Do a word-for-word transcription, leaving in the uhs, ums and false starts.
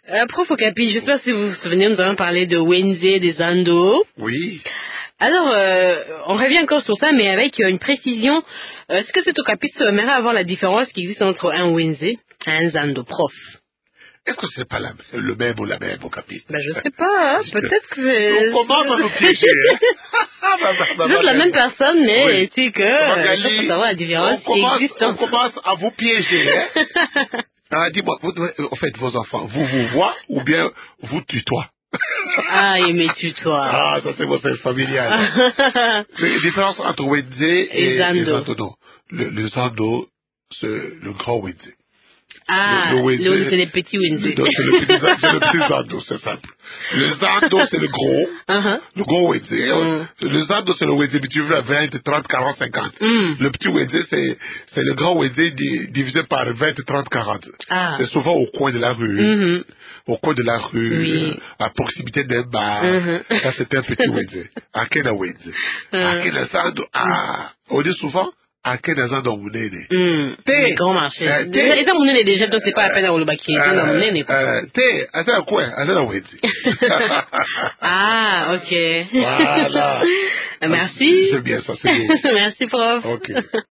Euh, prof Okapi, je ne sais pas si vous vous souvenez, nous avons parlé de Wednesday, des Zando. Oui. Alors, euh, on revient encore sur ça, mais avec euh, une précision. Euh, Est-ce que cet Okapi aimerait avoir la différence qui existe entre un Wednesday et un Zando, prof? Est-ce que c'est pas la, le même ou la même au capi? Ben, je sais pas, hein, peut-être que c'est... On commence à nous piéger, hein? C'est la même personne, mais oui. c'est que... Euh, Magali, faut savoir la différence on commence, qui existe. on commence à vous piéger, hein? Ah, dis-moi, vous, en fait, vos enfants, vous vous voient ou bien vous tutoient? Ah, il me tutoie. Ah, ça c'est votre familial. La différence entre Wednesday et, et Zando. Zando, non. Le, le Zando, c'est le grand Wednesday. Ah, le, le Wednesday, c'est les petits Wednesday. C'est le petit, c'est le petit Zando, c'est simple. Le Zando, c'est le gros. Uh-huh. Le gros Wednesday. Mm. Le Zando, c'est le Wednesday, mais tu veux vingt, trente, quarante, cinquante. Mm. Le petit Wednesday, c'est, c'est le grand Wednesday divisé par vingt, trente, quarante. Ah. C'est souvent au coin de la rue. Mm-hmm. Au coin de la rue, oui. euh, à proximité d'un bar. Mm-hmm. Ça, c'était un petit Wednesday. À quel Wednesday? À quel Zando? Ah, on dit souvent, à quel Zando on est né? Les grands marchés. Les gens on est déjà, donc c'est pas la peine d'avoir le baquet. On est né, quoi. T'es, attends, quoi? Attends, Wednesday. Ah, ok. Voilà. Merci. C'est bien ça, c'est bien. Merci, prof. Ok.